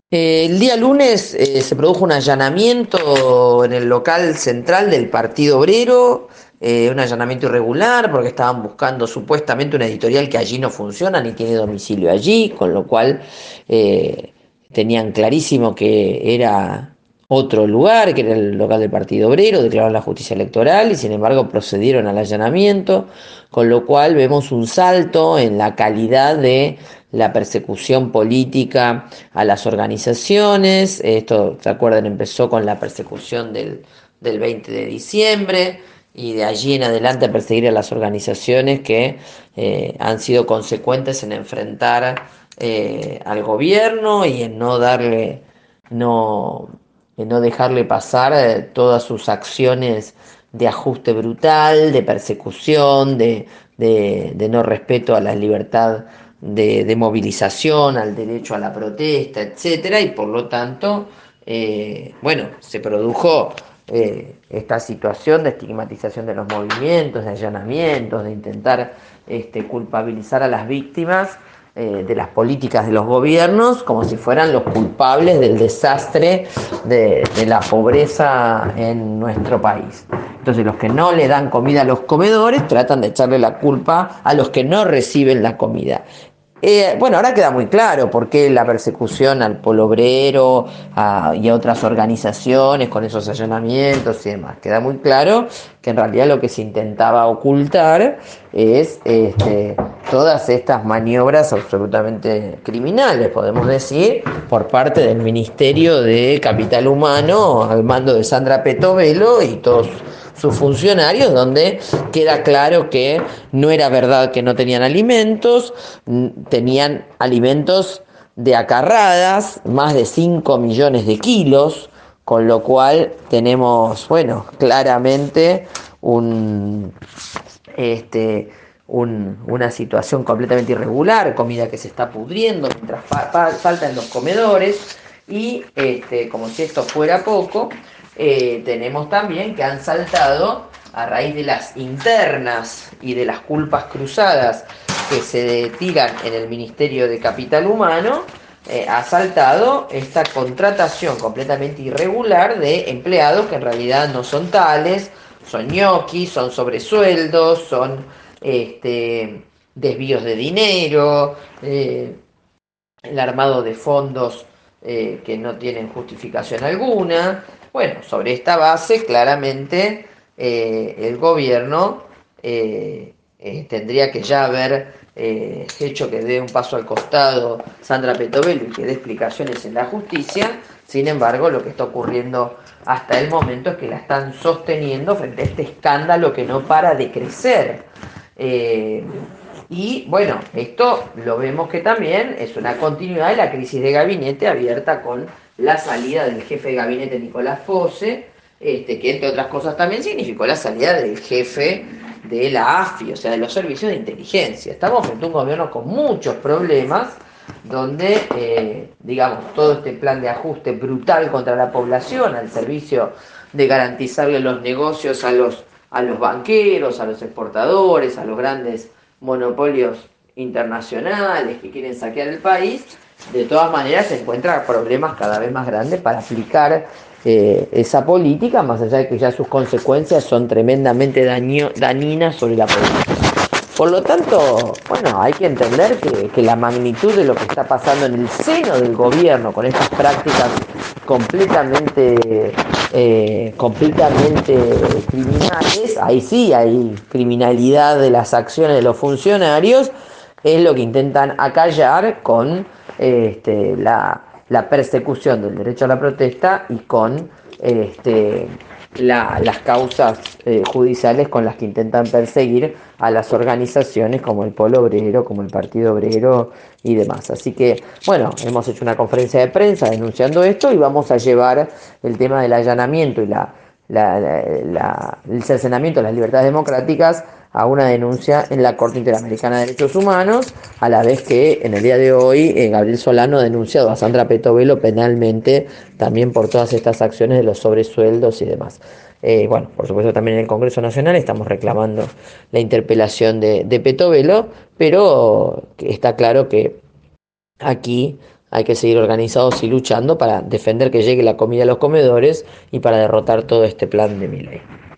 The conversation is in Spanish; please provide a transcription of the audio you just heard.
El día lunes se produjo un allanamiento en el local central del Partido Obrero, un allanamiento irregular porque estaban buscando supuestamente una editorial que allí no funciona ni tiene domicilio allí, con lo cual eh, tenían clarísimo que era otro lugar, que era el local del Partido Obrero, declararon la justicia electoral y sin embargo procedieron al allanamiento, con lo cual vemos un salto en la calidad de la persecución política a las organizaciones. Esto, ¿se acuerdan? Empezó con la persecución del 20 de diciembre y de allí en adelante a perseguir a las organizaciones que han sido consecuentes en enfrentar al gobierno y en no darle, no, en no dejarle pasar todas sus acciones de ajuste brutal, de persecución, de no respeto a la libertad de movilización, al derecho a la protesta, etcétera, y por lo tanto, bueno, se produjo esta situación de estigmatización de los movimientos, de allanamientos, de intentar culpabilizar a las víctimas de las políticas de los gobiernos como si fueran los culpables del desastre de la pobreza en nuestro país. Entonces los que no le dan comida a los comedores tratan de echarle la culpa a los que no reciben la comida. Bueno, ahora queda muy claro por qué la persecución al Polo Obrero y a otras organizaciones con esos allanamientos y demás. Queda muy claro que en realidad lo que se intentaba ocultar es todas estas maniobras absolutamente criminales, podemos decir, por parte del Ministerio de Capital Humano al mando de Sandra Petovelo y todos sus funcionarios, donde queda claro que no era verdad que no tenían alimentos, tenían alimentos de acarradas, más de 5 millones de kilos, con lo cual tenemos, bueno, claramente un, una situación completamente irregular, comida que se está pudriendo mientras falta en los comedores y como si esto fuera poco, tenemos también que han saltado a raíz de las internas y de las culpas cruzadas que se tiran en el Ministerio de Capital Humano, ha saltado esta contratación completamente irregular de empleados que en realidad no son tales, son ñoquis, son sobresueldos, son desvíos de dinero, el armado de fondos que no tienen justificación alguna. Bueno, sobre esta base, claramente el gobierno tendría que ya haber hecho que dé un paso al costado Sandra Petovelo y que dé explicaciones en la justicia. Sin embargo, lo que está ocurriendo hasta el momento es que la están sosteniendo frente a este escándalo que no para de crecer. Eh, y bueno, esto lo vemos que también es una continuidad de la crisis de gabinete abierta con la salida del jefe de gabinete Nicolás Pose, que entre otras cosas también significó la salida del jefe de la AFI, o sea, de los servicios de inteligencia. Estamos frente a un gobierno con muchos problemas, donde, digamos, todo este plan de ajuste brutal contra la población, al servicio de garantizarle los negocios a los banqueros, a los exportadores, a los grandes monopolios internacionales que quieren saquear el país, de todas maneras se encuentran problemas cada vez más grandes para aplicar esa política, más allá de que ya sus consecuencias son tremendamente dañinas sobre la política. Por lo tanto, bueno, hay que entender que la magnitud de lo que está pasando en el seno del gobierno con estas prácticas completamente criminales, ahí sí hay criminalidad de las acciones de los funcionarios, es lo que intentan acallar con la persecución del derecho a la protesta y con las causas judiciales con las que intentan perseguir a las organizaciones como el Polo Obrero, como el Partido Obrero y demás. Así que, bueno, hemos hecho una conferencia de prensa denunciando esto y vamos a llevar el tema del allanamiento y el cercenamiento de las libertades democráticas a una denuncia en la Corte Interamericana de Derechos Humanos, a la vez que en el día de hoy Gabriel Solano ha denunciado a Sandra Petovelo penalmente también por todas estas acciones de los sobresueldos y demás. Bueno, por supuesto también en el Congreso Nacional estamos reclamando la interpelación de Petovelo, pero está claro que aquí hay que seguir organizados y luchando para defender que llegue la comida a los comedores y para derrotar todo este plan de Milei.